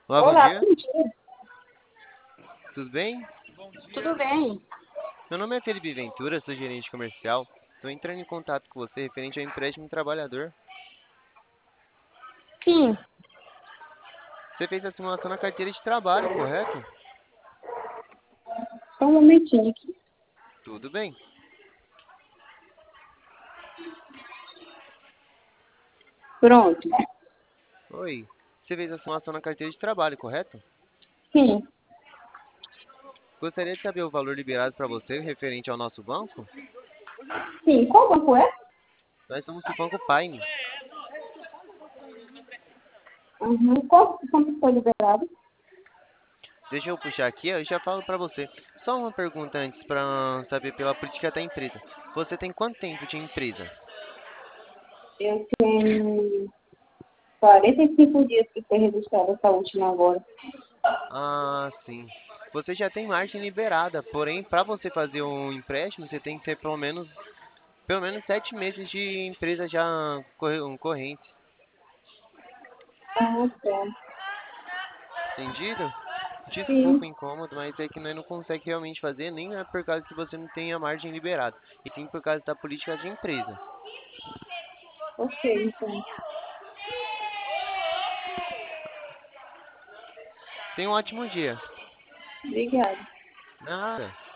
Olá, bom Olá, dia. bom dia. Tudo bem? Tudo bem? Meu nome é Felipe Ventura, sou gerente comercial. Estou entrando em contato com você referente ao empréstimo trabalhador. Sim, Você fez a simulação na carteira de trabalho, correto? só um momentinho aqui. Tudo bem. Pronto. Oi. Você fez a simulação na carteira de trabalho, correto? Sim, Gostaria de saber o valor liberado para você referente ao nosso banco? sim. Qual banco é? Nós somos do Banco Paine. Como foi liberado? Deixa eu puxar aqui, eu já falo para você. Só uma pergunta antes para saber pela política da empresa. Você tem quanto tempo de empresa? Eu tenho 45 dias que foi registrada essa última agora. Ah, sim. Você já tem margem liberada, porém, para você fazer um empréstimo, você tem que ter pelo menos 7 meses de empresa já correntes. Ah, tá. Entendido? Desculpa Sim, o incômodo, mas é que nós não conseguimos realmente fazer, nem é por causa que você não tem a margem liberada, e sim por causa da política de empresa. ok, então. Tenha um ótimo dia. Obrigada. Nada.